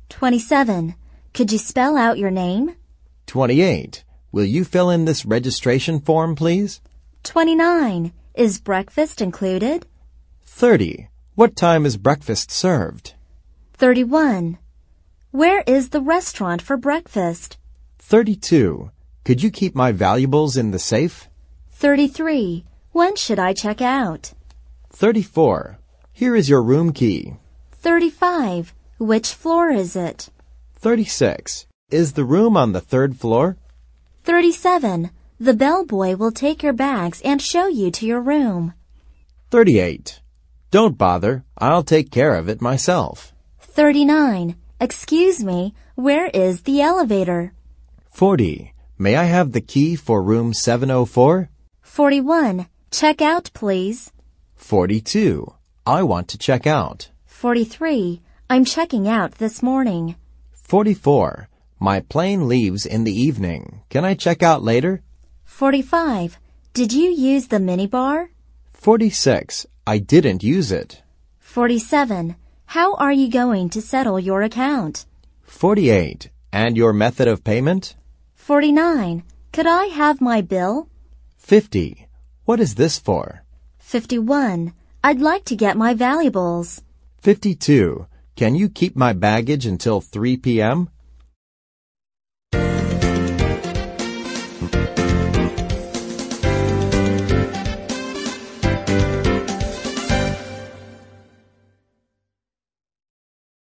27. Could you spell out your name? 28. Will you fill in this registration form, please? 29. Is breakfast included? 30. What time is breakfast served? 31. Where is the restaurant for breakfast? 32. Could you keep my valuables in the safe? 33. When should I check out? 34. Here is your room key. 35. Which floor is it? 36. Is the room on the third floor? 37. The bellboy will take your bags and show you to your room. 38. Don't bother. I'll take care of it myself. 39. Excuse me, where is the elevator? 40. May I have the key for room 704? 41. Check out, please. 42. I want to check out. 43. I'm checking out this morning. 44. My plane leaves in the evening. Can I check out later? 45. Did you use the minibar? 46. I didn't use it. 47. How are you going to settle your account? 48. And your method of payment? 49. Could I have my bill? 50. What is this for? 51. I'd like to get my valuables. 52. Can you keep my baggage until 3 p.m.?